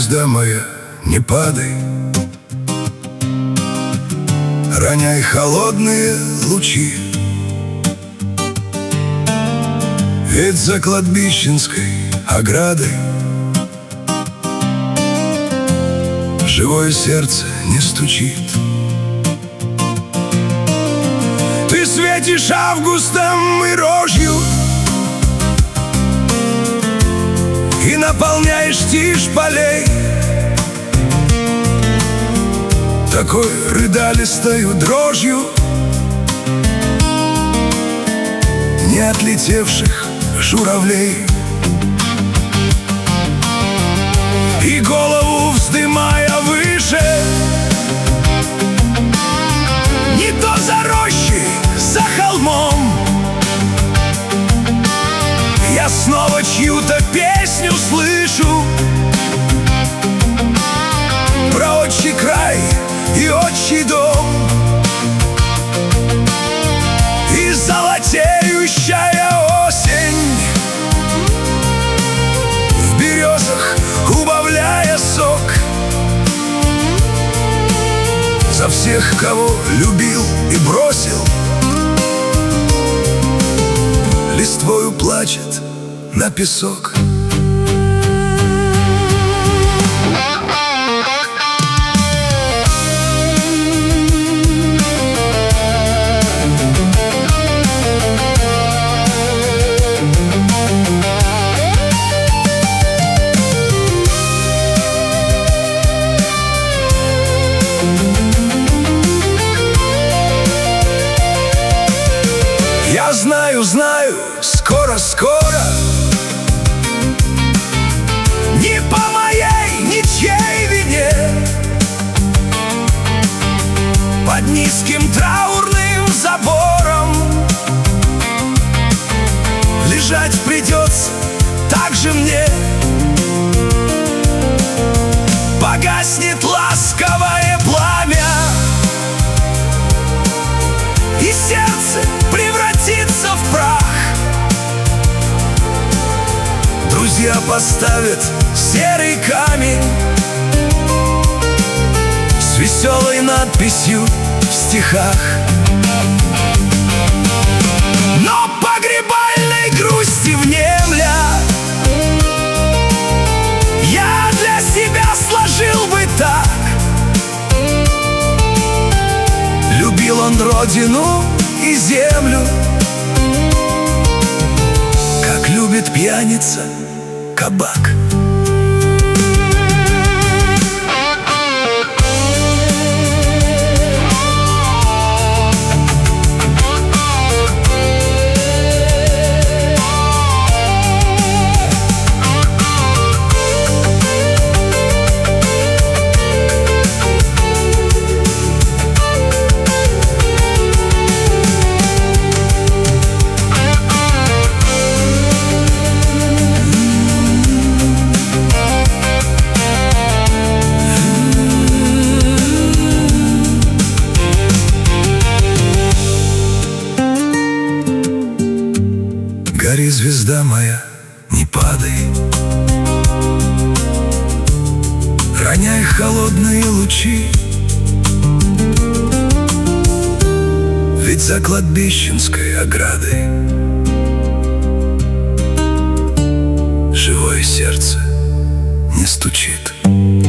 звезда моя, не падай, роняй холодные лучи. Ведь за кладбищенской оградой живое сердце не стучит. Ты светишь августом и рожью и наполняешь тишь полей такой рыдалистою дрожью не отлетевших журавлей. И голову вздымая выше, не то за рощей, за холмом, я снова чью-то песню слышу про отчий край и отчий дом. И золотеющая осень в березах убавляя сок за всех, кого любил и бросил, листвою плачет на песок. Я знаю, скоро-скоро, не по моей, ничьей вине, под низким траурным забором лежать придется так же мне. Погаснет ласковое пламя, и сердце превратится в прах. Друзья поставят серый камень с веселой надписью в стихах. Но погребальной грусти внемля я для себя сложил бы так: любил он родину и землю, как любит пьяница кабак. Гори, звезда моя, не падай, роняй холодные лучи. Ведь за кладбищенской оградой живое сердце не стучит.